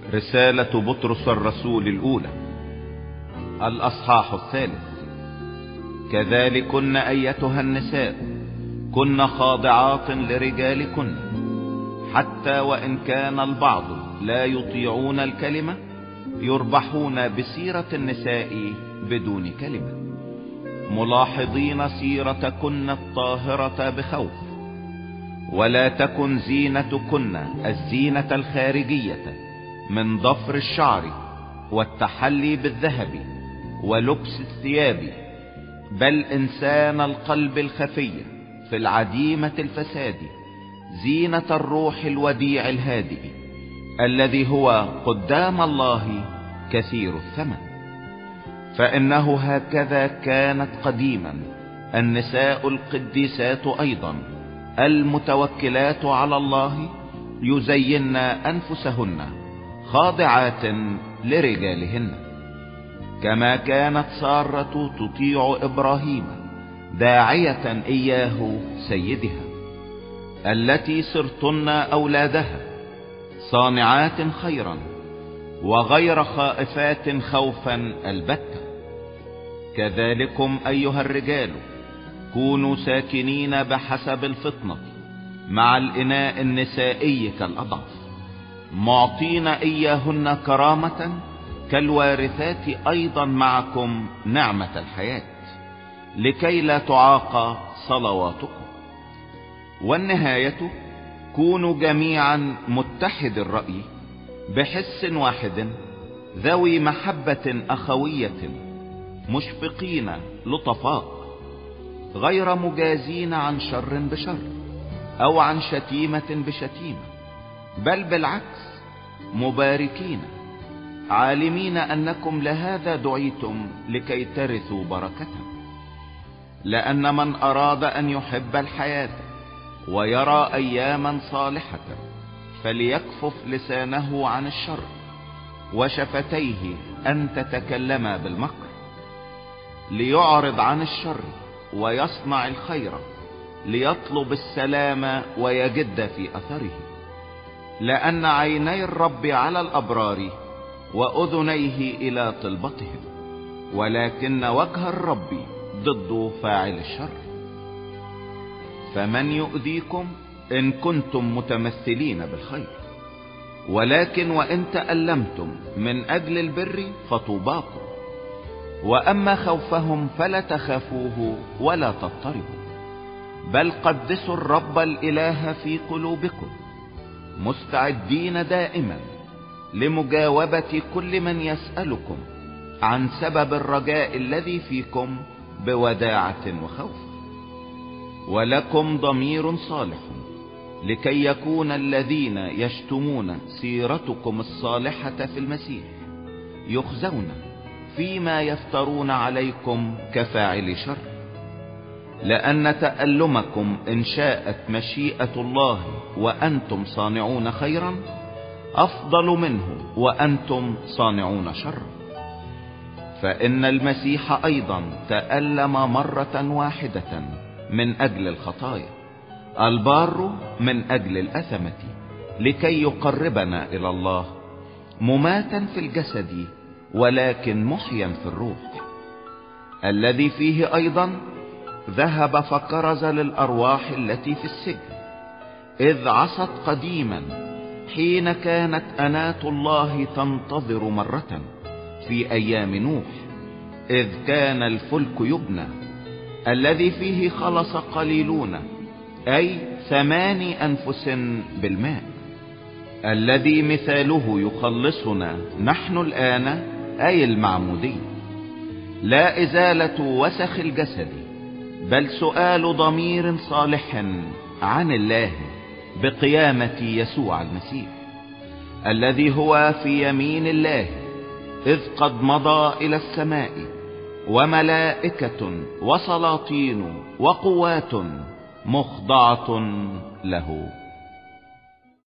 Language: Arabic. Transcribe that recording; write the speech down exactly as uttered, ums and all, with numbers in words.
رسالة بطرس الرسول الأولى الأصحاح الثالث. كذلكن أيتها النساء كن خاضعات لرجالكن، حتى وإن كان البعض لا يطيعون الكلمة يربحون بسيرة النساء بدون كلمة، ملاحظين سيرتكن الطاهرة بخوف. ولا تكن زينتكن الزينة الخارجية من ضفر الشعر والتحلي بالذهب ولبس الثياب، بل إنسان القلب الخفي في العديمة الفساد، زينة الروح الوديع الهادئ الذي هو قدام الله كثير الثمن. فإنه هكذا كانت قديما النساء القديسات أيضا المتوكلات على الله يزين أنفسهن خاضعات لرجالهن، كما كانت سارة تطيع إبراهيم داعية إياه سيدها، التي صرتن أولادها صانعات خيرا وغير خائفات خوفا البتة. كذلكم أيها الرجال كونوا ساكنين بحسب الفطنة مع الإناء النسائي كالأضعف، معطين إياهن كرامة كالوارثات أيضا معكم نعمة الحياة، لكي لا تعاق صلواتكم. والنهاية كونوا جميعا متحد الرأي بحس واحد، ذوي محبة أخوية، مشفقين لطفاء، غير مجازين عن شر بشر أو عن شتيمة بشتيمة، بل بالعكس مباركين، عالمين أنكم لهذا دعيتم لكي ترثوا بركة. لأن من أراد أن يحب الحياة ويرى أياما صالحة فليكفف لسانه عن الشر وشفتيه أن تتكلما بالمكر، ليعرض عن الشر ويصنع الخير، ليطلب السلام ويجد في أثره. لأن عيني الرب على الأبرار وأذنيه إلى طلبتهم، ولكن وجه الرب ضد فاعل الشر. فمن يؤذيكم إن كنتم متمثلين بالخير، ولكن وإن تألمتم من أجل البر فطوباكم. وأما خوفهم فلا تخافوه ولا تضطربوا، بل قدسوا الرب الإله في قلوبكم، مستعدين دائما لمجاوبة كل من يسألكم عن سبب الرجاء الذي فيكم بوداعة وخوف. ولكم ضمير صالح، لكي يكون الذين يشتمون سيرتكم الصالحة في المسيح يخزون فيما يفترون عليكم كفاعل شر. لأن تألمكم إن شاءت مشيئة الله وأنتم صانعون خيرا أفضل منه وأنتم صانعون شرا. فإن المسيح أيضا تألم مرة واحدة من أجل الخطايا، البار من أجل الأثمة، لكي يقربنا إلى الله، مماتا في الجسد ولكن محيا في الروح، الذي فيه أيضا ذهب فكرز للأرواح التي في السجن، إذ عصت قديما حين كانت أناة الله تنتظر مرة في أيام نوح، إذ كان الفلك يبنى، الذي فيه خلص قليلون، أي ثماني أنفس بالماء، الذي مثاله يخلصنا نحن الآن، أي المعمودي، لا إزالة وسخ الجسد، بل سؤال ضمير صالح عن الله بقيامة يسوع المسيح، الذي هو في يمين الله، إذ قد مضى إلى السماء، وملائكة وسلاطين وقوات مخضعة له.